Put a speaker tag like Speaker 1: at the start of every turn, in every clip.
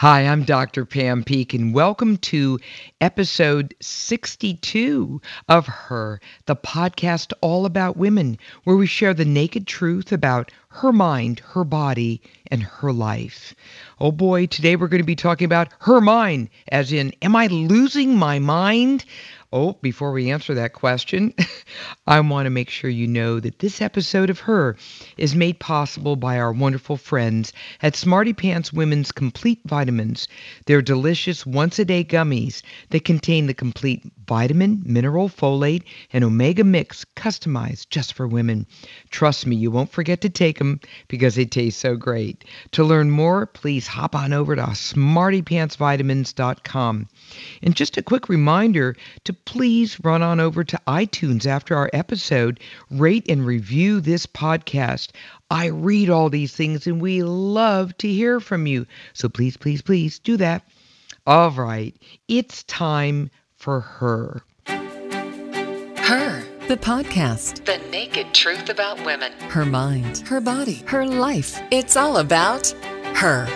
Speaker 1: Hi, I'm Dr. Pam Peek, and welcome to episode 62 of Her, the podcast all about women, where we share the naked truth about her mind, her body, and her life. Oh boy, today we're going to be talking about her mind, as in, am I losing my mind? Oh, before we answer that question, I want to make sure you know that this episode of Her is made possible by our wonderful friends at Smarty Pants Women's Complete Vitamins. They're delicious once-a-day gummies that contain the complete vitamin, mineral, folate, and omega mix customized just for women. Trust me, you won't forget to take them because they taste so great. To learn more, please hop on over to smartypantsvitamins.com. And just a quick reminder to please run on over to iTunes after our episode, rate and review this podcast. I read all these things and we love to hear from you. So please, please, please do that. All right, it's time for Her.
Speaker 2: Her, the podcast. The naked truth about women. Her mind, her body, her life. It's all about her.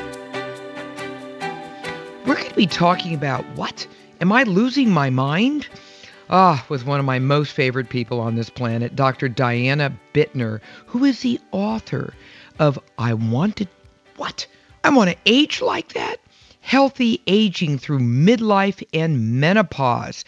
Speaker 1: We're going to be talking about what? Am I losing my mind? With one of my most favorite people on this planet, Dr. Diana Bittner, who is the author of I Want to Age Like That? Healthy Aging Through Midlife and Menopause.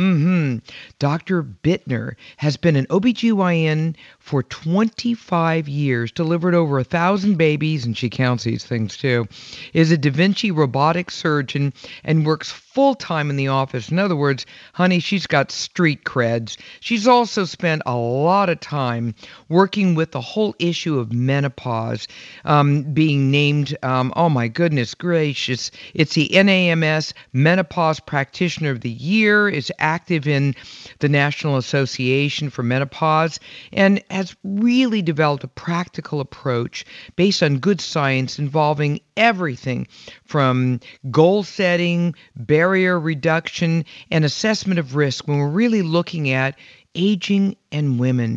Speaker 1: Dr. Bittner has been an OBGYN for 25 years, delivered over 1,000 babies, and she counts these things too, is a Da Vinci robotic surgeon, and works full-time in the office. In other words, honey, she's got street creds. She's also spent a lot of time working with the whole issue of menopause, being named, oh my goodness gracious, it's the NAMS Menopause Practitioner of the Year, is active in the National Association for Menopause, and has really developed a practical approach based on good science involving everything from goal setting, barrier reduction, and assessment of risk when we're really looking at aging and women.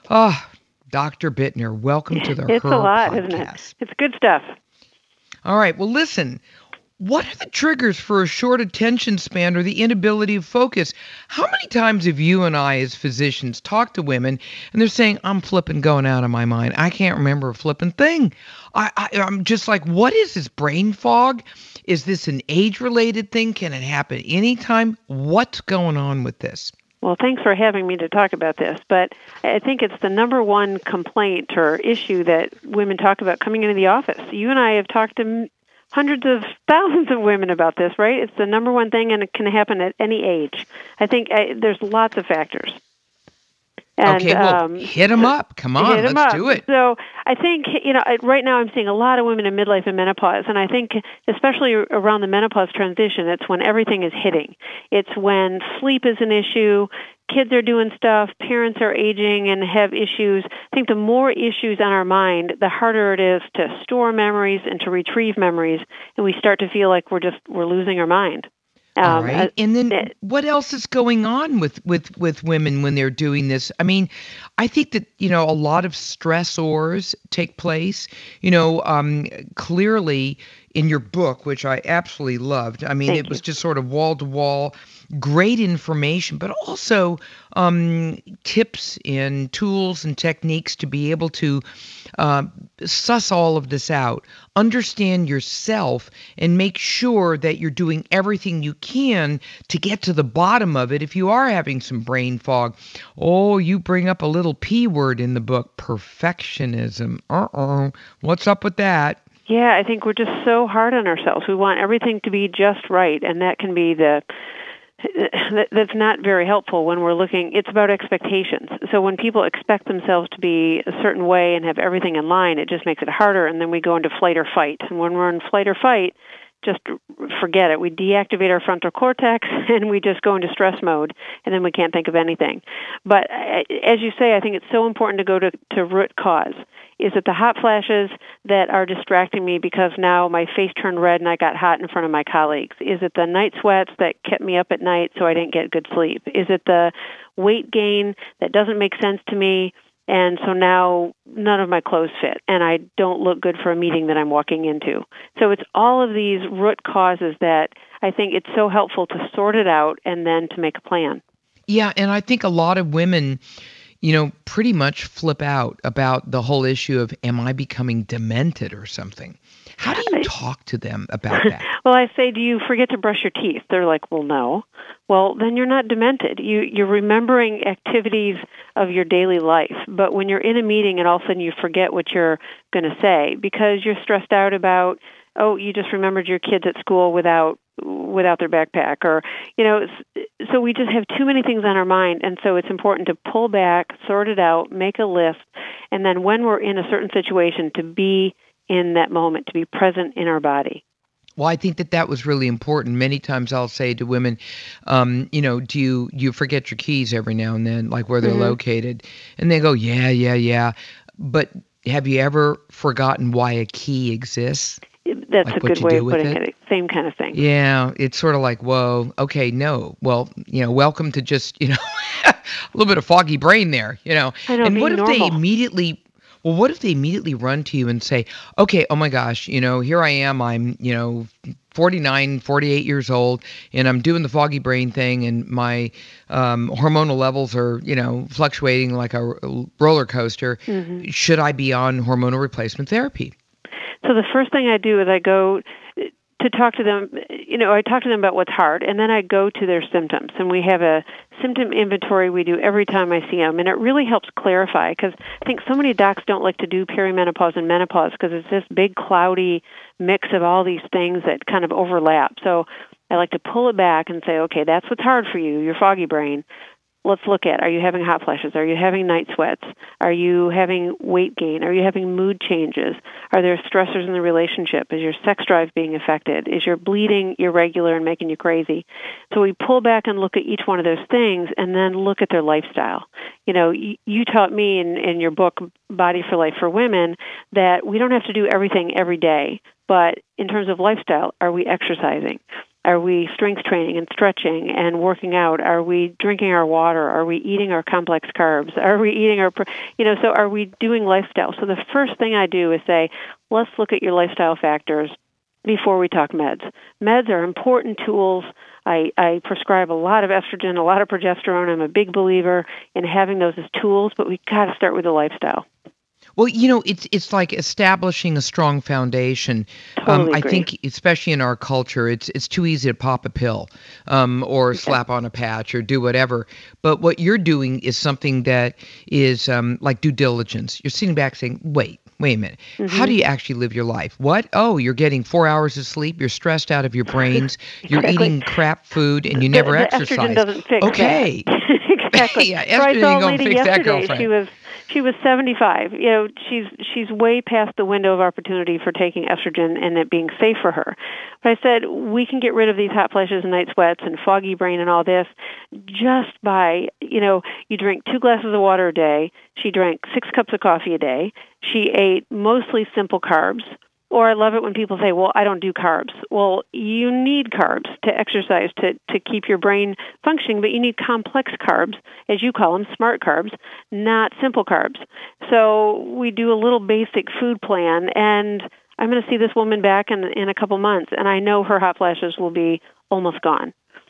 Speaker 1: Dr. Bittner, welcome to the
Speaker 3: It's
Speaker 1: Her
Speaker 3: a lot,
Speaker 1: podcast.
Speaker 3: isn't it? It's good stuff.
Speaker 1: All right, well, listen. What are the triggers for a short attention span or the inability of focus? How many times have you and I as physicians talked to women and they're saying, I'm flipping going out of my mind. I can't remember a flipping thing. I'm just like, what is this, brain fog? Is this an age-related thing? Can it happen anytime? What's going on with this?
Speaker 3: Well, thanks for having me to talk about this, but I think it's the number one complaint or issue that women talk about coming into the office. You and I have talked to hundreds of thousands of women about this, right? It's the number one thing, and it can happen at any age. I think there's lots of factors. And,
Speaker 1: okay, well, hit them up. Come on, let's do it.
Speaker 3: So I think, right now I'm seeing a lot of women in midlife and menopause, and I think especially around the menopause transition, it's when everything is hitting. It's when sleep is an issue, kids are doing stuff, parents are aging and have issues. I think the more issues on our mind, the harder it is to store memories and to retrieve memories, and we start to feel like we're losing our mind.
Speaker 1: All right. And then what else is going on with women when they're doing this? I mean, I think that, a lot of stressors take place, clearly in your book, which I absolutely loved. I mean, it was just sort of wall to wall, great information, but also tips and tools and techniques to be able to suss all of this out, understand yourself, and make sure that you're doing everything you can to get to the bottom of it if you are having some brain fog. Oh, you bring up a little P word in the book, perfectionism. What's up with that?
Speaker 3: Yeah, I think we're just so hard on ourselves. We want everything to be just right, and that can be that's not very helpful when we're looking. It's about expectations. So when people expect themselves to be a certain way and have everything in line, it just makes it harder, and then we go into flight or fight. And when we're in flight or fight, just forget it. We deactivate our frontal cortex, and we just go into stress mode, and then we can't think of anything. But as you say, I think it's so important to go to root cause. Is it the hot flashes that are distracting me because now my face turned red and I got hot in front of my colleagues? Is it the night sweats that kept me up at night so I didn't get good sleep? Is it the weight gain that doesn't make sense to me And so now none of my clothes fit, and I don't look good for a meeting that I'm walking into. So it's all of these root causes that I think it's so helpful to sort it out and then to make a plan.
Speaker 1: Yeah, and I think a lot of women, pretty much flip out about the whole issue of, am I becoming demented or something? How do you talk to them about that?
Speaker 3: Well, I say, do you forget to brush your teeth? They're like, well, no. Well, then you're not demented. You're remembering activities of your daily life. But when you're in a meeting and all of a sudden you forget what you're going to say because you're stressed out about, you just remembered your kids at school without their backpack, or, so we just have too many things on our mind. And so it's important to pull back, sort it out, make a list. And then when we're in a certain situation, to be in that moment, to be present in our body.
Speaker 1: Well, I think that was really important. Many times I'll say to women, do you forget your keys every now and then, like where they're located? And they go, yeah. But have you ever forgotten why a key exists?
Speaker 3: That's a good way of putting it. Same kind of thing.
Speaker 1: Yeah, it's sort of like, whoa, okay, no. Well, welcome to just, a little bit of foggy brain there,
Speaker 3: I know,
Speaker 1: and what if
Speaker 3: normal.
Speaker 1: what if they immediately run to you and say, okay, oh my gosh, here I am, I'm, 49, 48 years old, and I'm doing the foggy brain thing, and my hormonal levels are, fluctuating like a roller coaster. Mm-hmm. Should I be on hormonal replacement therapy?
Speaker 3: So the first thing I do is I go to talk to them, I talk to them about what's hard, and then I go to their symptoms. And we have a symptom inventory we do every time I see them, and it really helps clarify, because I think so many docs don't like to do perimenopause and menopause because it's this big, cloudy mix of all these things that kind of overlap. So I like to pull it back and say, okay, that's what's hard for you, your foggy brain. Let's look at, are you having hot flashes? Are you having night sweats? Are you having weight gain? Are you having mood changes? Are there stressors in the relationship? Is your sex drive being affected? Is your bleeding irregular and making you crazy? So we pull back and look at each one of those things and then look at their lifestyle. You taught me in your book, Body for Life for Women, that we don't have to do everything every day. But in terms of lifestyle, are we exercising? Are we strength training and stretching and working out? Are we drinking our water? Are we eating our complex carbs? Are we eating our, so are we doing lifestyle? So the first thing I do is say, let's look at your lifestyle factors before we talk meds. Meds are important tools. I prescribe a lot of estrogen, a lot of progesterone. I'm a big believer in having those as tools, but we got to start with the lifestyle.
Speaker 1: Well, it's like establishing a strong foundation.
Speaker 3: Totally
Speaker 1: I
Speaker 3: agree.
Speaker 1: think, especially in our culture, it's too easy to pop a pill, or slap on a patch or do whatever. But what you're doing is something that is like due diligence. You're sitting back saying, wait a minute. Mm-hmm. How do you actually live your life? What? Oh, you're getting 4 hours of sleep. You're stressed out of your brains. You're eating crap food, and you never exercise.
Speaker 3: Estrogen doesn't fix
Speaker 1: okay.
Speaker 3: that. Exactly.
Speaker 1: Yeah, estrogen ain't going to fix that, girlfriend.
Speaker 3: She was 75. She's way past the window of opportunity for taking estrogen and it being safe for her. But I said, we can get rid of these hot flashes and night sweats and foggy brain and all this just by, you drink 2 glasses of water a day. She drank 6 cups of coffee a day. She ate mostly simple carbs. Or I love it when people say, well, I don't do carbs. Well, you need carbs to exercise, to keep your brain functioning, but you need complex carbs, as you call them, smart carbs, not simple carbs. So we do a little basic food plan, and I'm going to see this woman back in a couple months, and I know her hot flashes will be almost gone.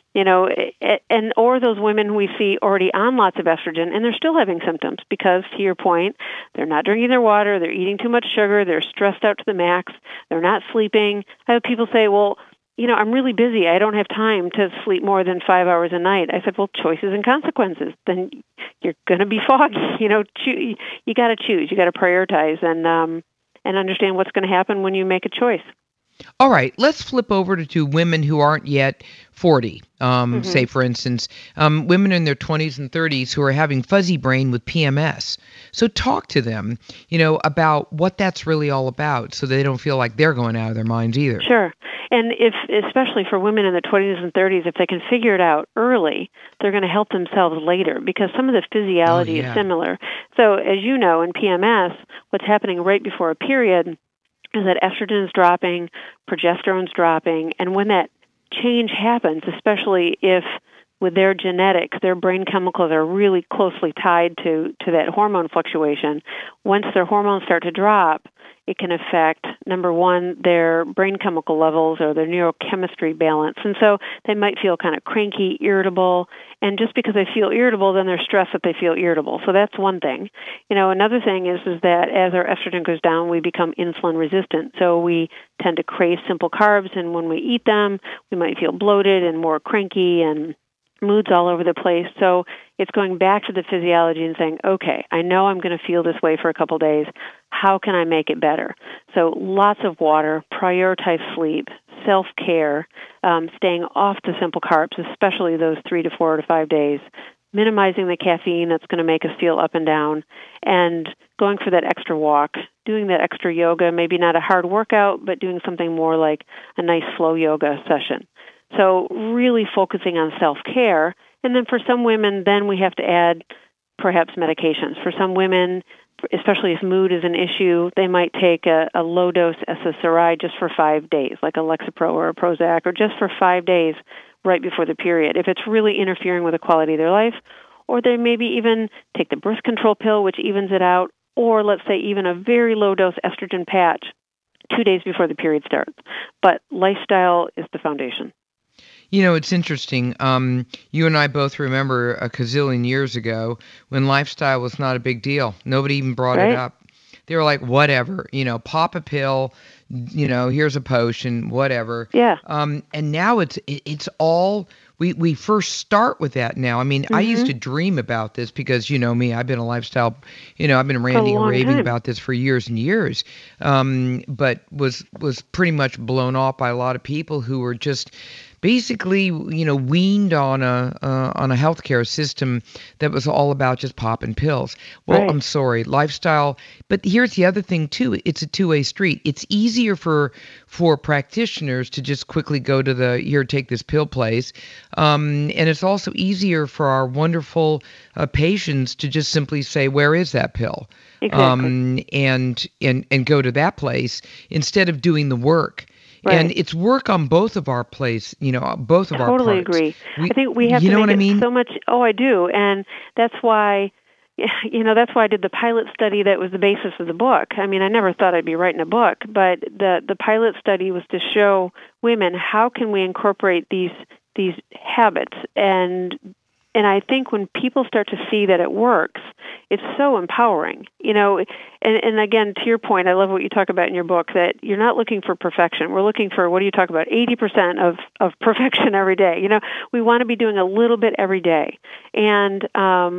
Speaker 3: Or those women we see already on lots of estrogen, and they're still having symptoms because, to your point, they're not drinking their water, they're eating too much sugar, they're stressed out to the max, they're not sleeping. I have people say, well, I'm really busy, I don't have time to sleep more than 5 hours a night. I said, well, choices and consequences. Then you're going to be foggy. You got to choose, you got to prioritize, and understand what's going to happen when you make a choice.
Speaker 1: All right, let's flip over to women who aren't yet 40, say, for instance, women in their 20s and 30s who are having fuzzy brain with PMS. So talk to them, about what that's really all about so they don't feel like they're going out of their minds either.
Speaker 3: Sure. And especially for women in their 20s and 30s, if they can figure it out early, they're going to help themselves later because some of the physiology is similar. So as you know, in PMS, what's happening right before a period is that estrogen is dropping, progesterone's dropping, and when that change happens, especially if with their genetics, their brain chemicals are really closely tied to that hormone fluctuation. Once their hormones start to drop, it can affect, number one, their brain chemical levels or their neurochemistry balance. And so they might feel kind of cranky, irritable. And just because they feel irritable, then they're stressed that they feel irritable. So that's one thing. Another thing is that as our estrogen goes down, we become insulin resistant. So we tend to crave simple carbs, and when we eat them, we might feel bloated and more cranky and moods all over the place. So it's going back to the physiology and saying, okay, I know I'm going to feel this way for a couple days. How can I make it better? So lots of water, prioritize sleep, self-care, staying off the simple carbs, especially those 3 to 4 to 5 days, minimizing the caffeine that's going to make us feel up and down, and going for that extra walk, doing that extra yoga, maybe not a hard workout, but doing something more like a nice slow yoga session. So really focusing on self-care. And then for some women, then we have to add perhaps medications. For some women, especially if mood is an issue, they might take a low-dose SSRI just for 5 days, like a Lexapro or a Prozac, or just for 5 days right before the period, if it's really interfering with the quality of their life. Or they maybe even take the birth control pill, which evens it out, or let's say even a very low-dose estrogen patch 2 days before the period starts. But lifestyle is the foundation.
Speaker 1: It's interesting. You and I both remember a gazillion years ago when lifestyle was not a big deal. Nobody even brought it up. They were like, whatever, pop a pill, here's a potion, whatever.
Speaker 3: Yeah.
Speaker 1: And now it's all, we first start with that now. I mean, I used to dream about this because, me, I've been a lifestyle, I've been ranting and raving about this for years and years, but was pretty much blown off by a lot of people who were just basically, weaned on a healthcare system that was all about just popping pills. Well, right. I'm sorry, lifestyle. But here's the other thing too: it's a two-way street. It's easier for practitioners to just quickly go to the here, take this pill place, and it's also easier for our wonderful patients to just simply say, "Where is that pill?"
Speaker 3: Exactly.
Speaker 1: And go to that place instead of doing the work. Right. And it's work on both of our both of our parts.
Speaker 3: Totally agree. I think we have to make it so much. Oh, I do. And that's why, that's why I did the pilot study that was the basis of the book. I mean, I never thought I'd be writing a book, but the pilot study was to show women how can we incorporate these habits. And I think when people start to see that it works, it's so empowering, and again, to your point, I love what you talk about in your book, that you're not looking for perfection. We're looking for, what do you talk about, 80% of perfection every day. We want to be doing a little bit every day. And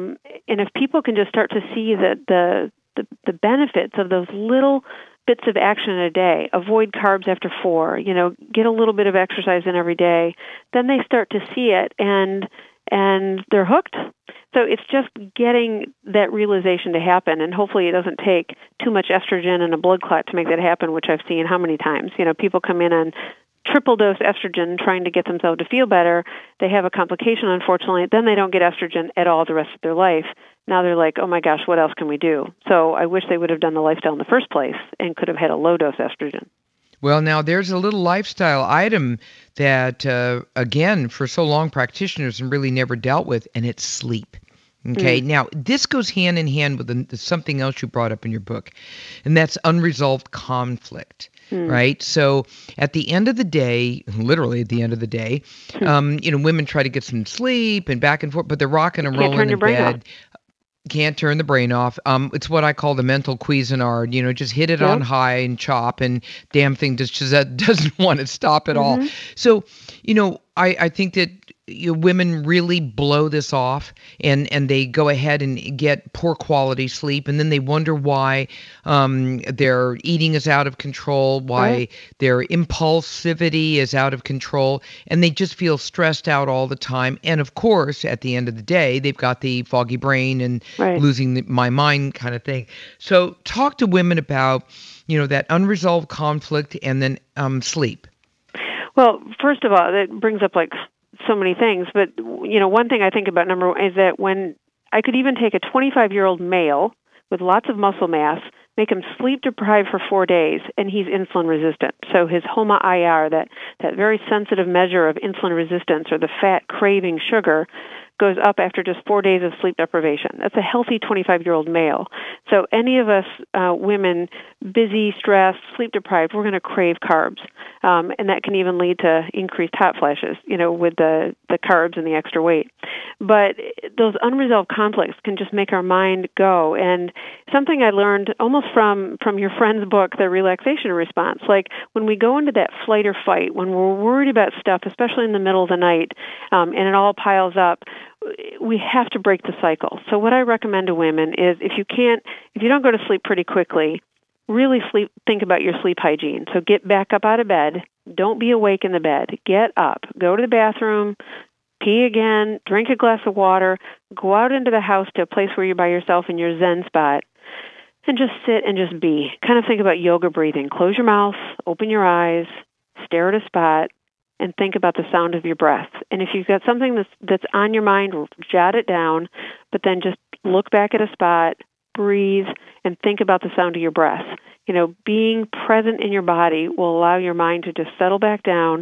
Speaker 3: if people can just start to see that the benefits of those little bits of action in a day, avoid carbs after 4, get a little bit of exercise in every day, then they start to see it and they're hooked. So it's just getting that realization to happen, and hopefully it doesn't take too much estrogen and a blood clot to make that happen, which I've seen how many times. People come in on triple dose estrogen trying to get themselves to feel better. They have a complication, unfortunately. Then they don't get estrogen at all the rest of their life. Now they're like, oh my gosh, what else can we do? So I wish they would have done the lifestyle in the first place and could have had a low dose estrogen.
Speaker 1: Well, now there's a little lifestyle item that, again, for so long practitioners have really never dealt with, and it's sleep. Okay, Now this goes hand in hand with something else you brought up in your book, and that's unresolved conflict. Right? So at the end of the day, literally at the end of the day, women try to get some sleep and back and forth, but they're rocking and rolling in bed. Can't turn the brain off. It's what I call the mental Cuisinart. Just hit it on high and chop, and damn thing just doesn't want to stop at all. So, I think that women really blow this off, and they go ahead and get poor quality sleep, and then they wonder why their eating is out of control, why their impulsivity is out of control, and they just feel stressed out all the time. And of course, at the end of the day, they've got the foggy brain and losing my mind kind of thing. So talk to women about, that unresolved conflict and then sleep.
Speaker 3: Well, first of all, that brings up so many things, but one thing I think about, number one, is that when I could even take a 25-year-old male with lots of muscle mass, make him sleep deprived for 4 days, and he's insulin resistant. So his HOMA-IR, that very sensitive measure of insulin resistance or the fat craving sugar, goes up after just 4 days of sleep deprivation. That's a healthy 25-year-old male. So any of us women, busy, stressed, sleep deprived, we're going to crave carbs. And that can even lead to increased hot flashes, with the carbs and the extra weight. But those unresolved conflicts can just make our mind go. And something I learned almost from your friend's book, The Relaxation Response, like when we go into that flight or fight, when we're worried about stuff, especially in the middle of the night, and it all piles up, we have to break the cycle. So what I recommend to women is if you don't go to sleep pretty quickly, really think about your sleep hygiene. So get back up out of bed. Don't be awake in the bed. Get up. Go to the bathroom, pee again, drink a glass of water, go out into the house to a place where you're by yourself in your Zen spot, and just sit and just be. Kind of think about yoga breathing. Close your mouth, open your eyes, stare at a spot, and think about the sound of your breath. And if you've got something that's on your mind, jot it down, but then just look back at a spot, breathe, and think about the sound of your breath. Being present in your body will allow your mind to just settle back down,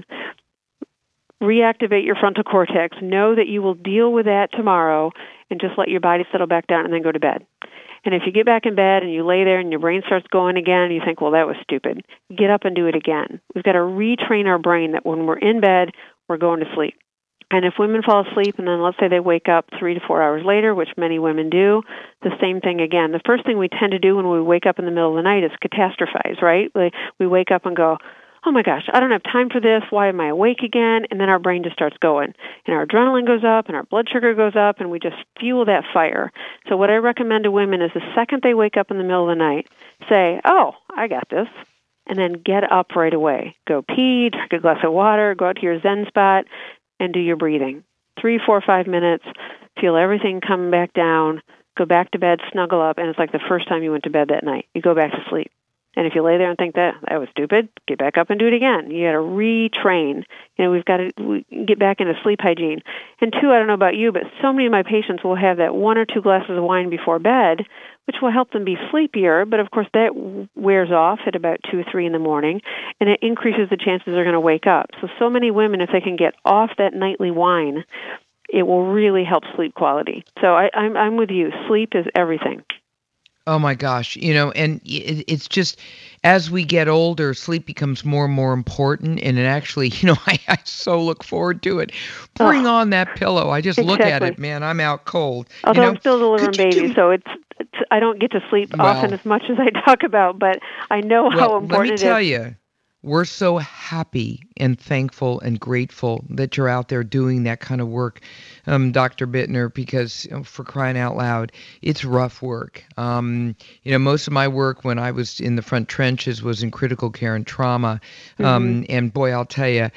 Speaker 3: reactivate your frontal cortex, know that you will deal with that tomorrow, and just let your body settle back down and then go to bed. And if you get back in bed and you lay there and your brain starts going again and you think, well, that was stupid, get up and do it again. We've got to retrain our brain that when we're in bed, we're going to sleep. And if women fall asleep and then let's say they wake up 3 to 4 hours later, which many women do, the same thing again. The first thing we tend to do when we wake up in the middle of the night is catastrophize, right? We wake up and go, oh my gosh, I don't have time for this. Why am I awake again? And then our brain just starts going. And our adrenaline goes up and our blood sugar goes up and we just fuel that fire. So what I recommend to women is the second they wake up in the middle of the night, say, oh, I got this. And then get up right away. Go pee, drink a glass of water, go out to your Zen spot, and do your breathing. 3, 4, 5 minutes, feel everything come back down, go back to bed, snuggle up, and it's like the first time you went to bed that night. You go back to sleep. And if you lay there and think that was stupid, get back up and do it again. You got to retrain. We've got to get back into sleep hygiene. And 2, I don't know about you, but so many of my patients will have that 1 or 2 glasses of wine before bed, which will help them be sleepier. But of course, that wears off at about 2 or 3 in the morning, and it increases the chances they're going to wake up. So many women, if they can get off that nightly wine, it will really help sleep quality. So I'm with you. Sleep is everything.
Speaker 1: Oh my gosh, and it's just as we get older, sleep becomes more and more important. And it actually, I so look forward to it. Bring on that pillow. I just look at it, man, I'm out cold.
Speaker 3: Although I'm still delivering baby, so it's I don't get to sleep often as much as I talk about, but I know how important it is.
Speaker 1: Let me tell you, we're so happy and thankful and grateful that you're out there doing that kind of work, Dr. Bittner, because for crying out loud, it's rough work. Most of my work when I was in the front trenches was in critical care and trauma. And boy, I'll tell you,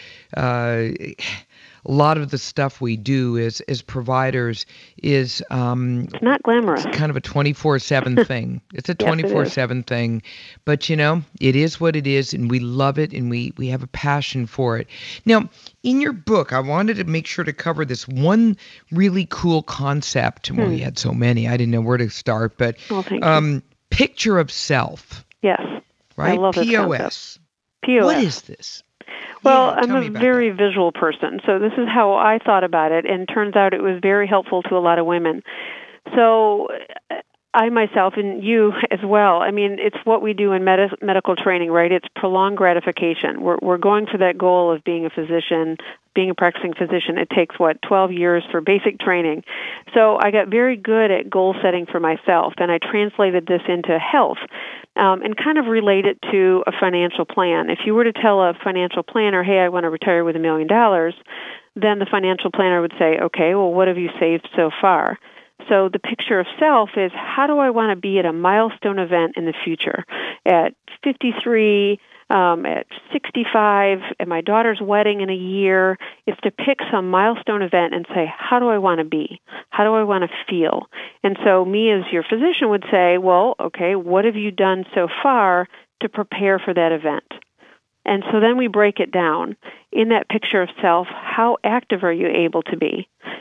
Speaker 1: a lot of the stuff we do as providers is
Speaker 3: it's not glamorous.
Speaker 1: It's kind of a 24/7 thing. It's a 24/7 thing, but it is what it is, and we love it, and we have a passion for it. Now, in your book, I wanted to make sure to cover this one really cool concept. Well, you had so many, I didn't know where to start, but picture of self.
Speaker 3: Yes,
Speaker 1: right.
Speaker 3: I love
Speaker 1: POS.
Speaker 3: POS.
Speaker 1: What is this?
Speaker 3: Well, I'm a very visual person, so this is how I thought about it, and turns out it was very helpful to a lot of women. So I myself, and you as well, it's what we do in medical training, right? It's prolonged gratification. We're going for that goal of being a physician, being a practicing physician. It takes, 12 years for basic training. So I got very good at goal setting for myself, and I translated this into health. And kind of relate it to a financial plan. If you were to tell a financial planner, hey, I want to retire with $1 million, then the financial planner would say, okay, well, what have you saved so far? So the picture of self is, how do I want to be at a milestone event in the future? At 53, at 65, at my daughter's wedding in a year, it's to pick some milestone event and say, how do I want to be? How do I want to feel? And so me as your physician would say, well, okay, what have you done so far to prepare for that event? And so then we break it down. In that picture of self, how active are you able to be?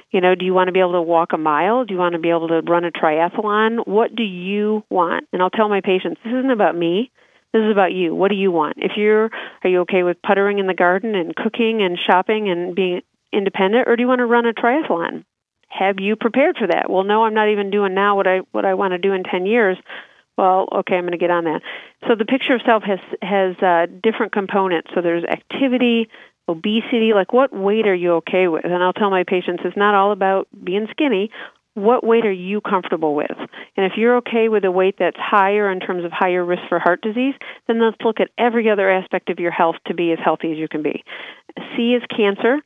Speaker 3: Do you want to be able to walk a mile? Do you want to be able to run a triathlon? What do you want? And I'll tell my patients, this isn't about me. This is about you. What do you want? Are you okay with puttering in the garden and cooking and shopping and being independent, or do you want to run a triathlon? Have you prepared for that? Well, no, I'm not even doing now what I want to do in 10 years. Well, okay, I'm going to get on that. So the picture of self has different components. So there's activity, obesity, like what weight are you okay with? And I'll tell my patients it's not all about being skinny. What weight are you comfortable with? And if you're okay with a weight that's higher in terms of higher risk for heart disease, then let's look at every other aspect of your health to be as healthy as you can be. C is cancer,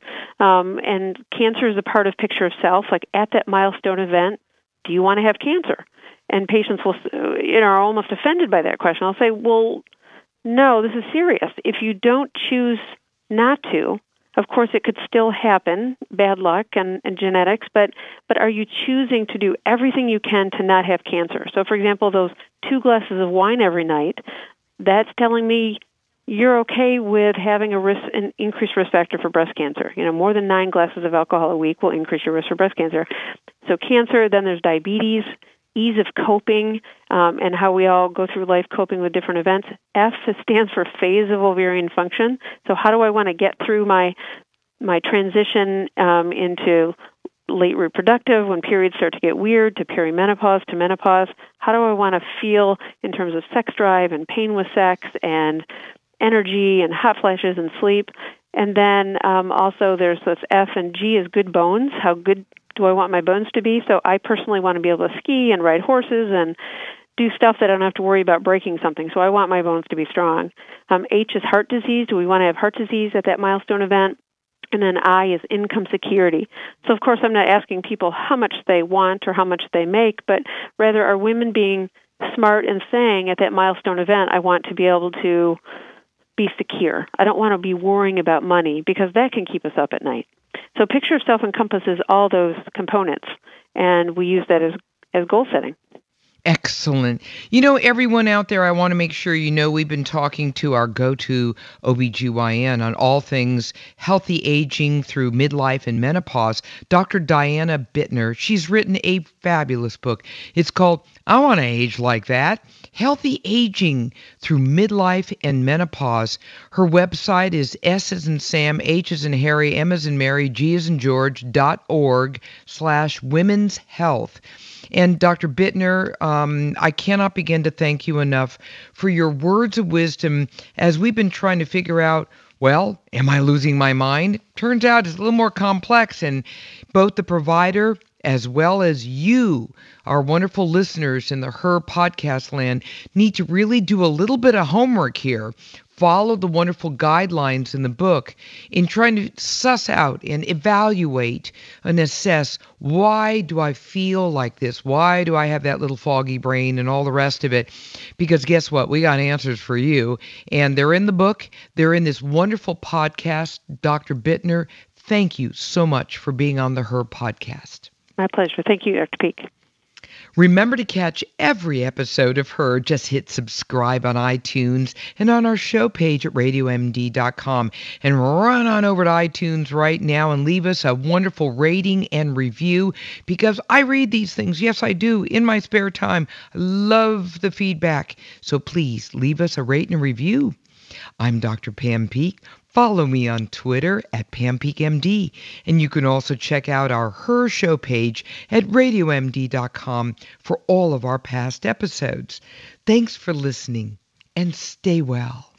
Speaker 3: and cancer is a part of picture of self. Like at that milestone event, do you want to have cancer? And patients will, are almost offended by that question. I'll say, well, no, this is serious. If you don't choose not to, of course, it could still happen, bad luck and genetics, but are you choosing to do everything you can to not have cancer? So, for example, those 2 glasses of wine every night, that's telling me you're okay with having an increased risk factor for breast cancer. More than 9 glasses of alcohol a week will increase your risk for breast cancer. So cancer, then there's diabetes, ease of coping, and how we all go through life coping with different events. F stands for phase of ovarian function. So how do I want to get through my transition into late reproductive, when periods start to get weird, to perimenopause, to menopause? How do I want to feel in terms of sex drive and pain with sex and energy and hot flashes and sleep? And then also there's this F, and G is good bones. How good do I want my bones to be? So I personally want to be able to ski and ride horses and do stuff that I don't have to worry about breaking something. So I want my bones to be strong. H is heart disease. Do we want to have heart disease at that milestone event? And then I is income security. So, of course, I'm not asking people how much they want or how much they make, but rather are women being smart and saying at that milestone event, I want to be able to be secure. I don't want to be worrying about money because that can keep us up at night. So picture of self encompasses all those components, and we use that as goal setting.
Speaker 1: Excellent. Everyone out there, I want to make sure we've been talking to our go-to OBGYN on all things healthy aging through midlife and menopause, Dr. Diana Bittner. She's written a fabulous book. It's called I Want to Age Like That, Healthy Aging Through Midlife and Menopause. Her website is S as in Sam, H as in Harry, M as in Mary, G as in George.org/women's health. And Dr. Bittner, I cannot begin to thank you enough for your words of wisdom as we've been trying to figure out, well, am I losing my mind? Turns out it's a little more complex, and both the provider as well as you, our wonderful listeners in the Her podcast land, need to really do a little bit of homework here. Follow the wonderful guidelines in the book in trying to suss out and evaluate and assess, why do I feel like this? Why do I have that little foggy brain and all the rest of it? Because guess what? We got answers for you. And they're in the book. They're in this wonderful podcast. Dr. Bittner, thank you so much for being on the Her podcast.
Speaker 3: My pleasure. Thank you, Dr. Peak.
Speaker 1: Remember to catch every episode of Her. Just hit subscribe on iTunes and on our show page at RadioMD.com. And run on over to iTunes right now and leave us a wonderful rating and review, because I read these things. Yes, I do. In my spare time. I love the feedback. So please leave us a rate and review. I'm Dr. Pam Peak. Follow me on Twitter at PamPeakMD, and you can also check out our Her Show page at RadioMD.com for all of our past episodes. Thanks for listening, and stay well.